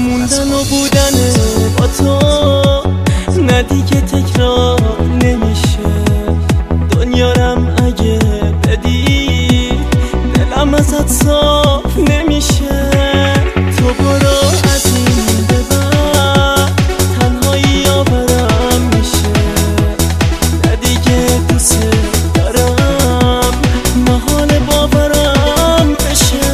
موندن و بودن با تو نه دیگه تکرار نمیشه. دنیارم اگه بدی دلم ازت صاف نمیشه. تو برو از این به بعد تنهایی آورم میشه. نه دیگه دوست دارم محال باورم بشه.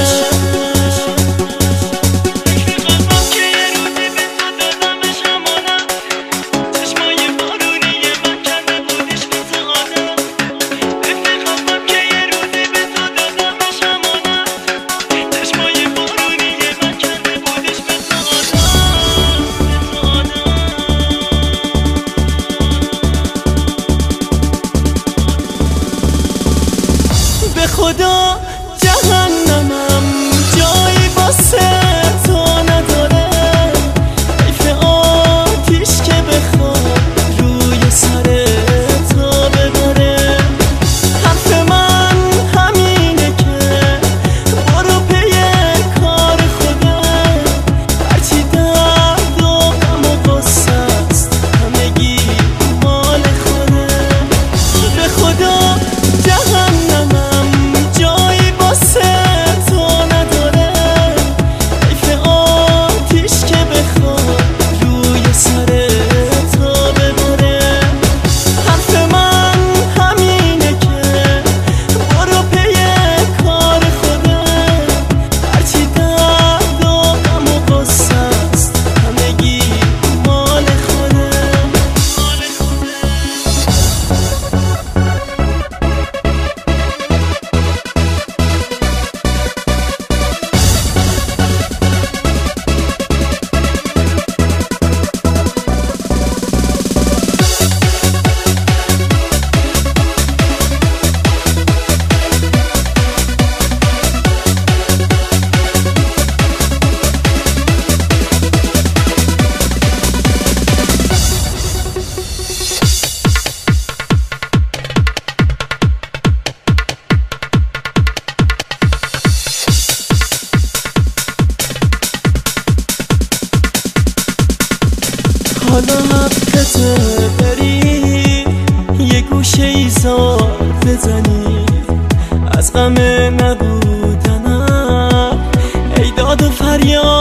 به خدا جهنمم جایی واسه تو نداره. حیف آتیش که بخواد روی سر تو ببره. حرف من همینه که برو پی کار خودت. هرچی درد و غم و غصه است همگی مال خودت. به خدا جهنمم جایی واسه تو نداره. حیف آتیش که بخواد روی سر تو ببره. حرف من همینه که برو پی کار خودت. هرچی درد و غم و غصه است همگی مال خودت. حالا حقته بری یه گوشه ایزار بزنی. از غم نبودنم ای داد و فریاد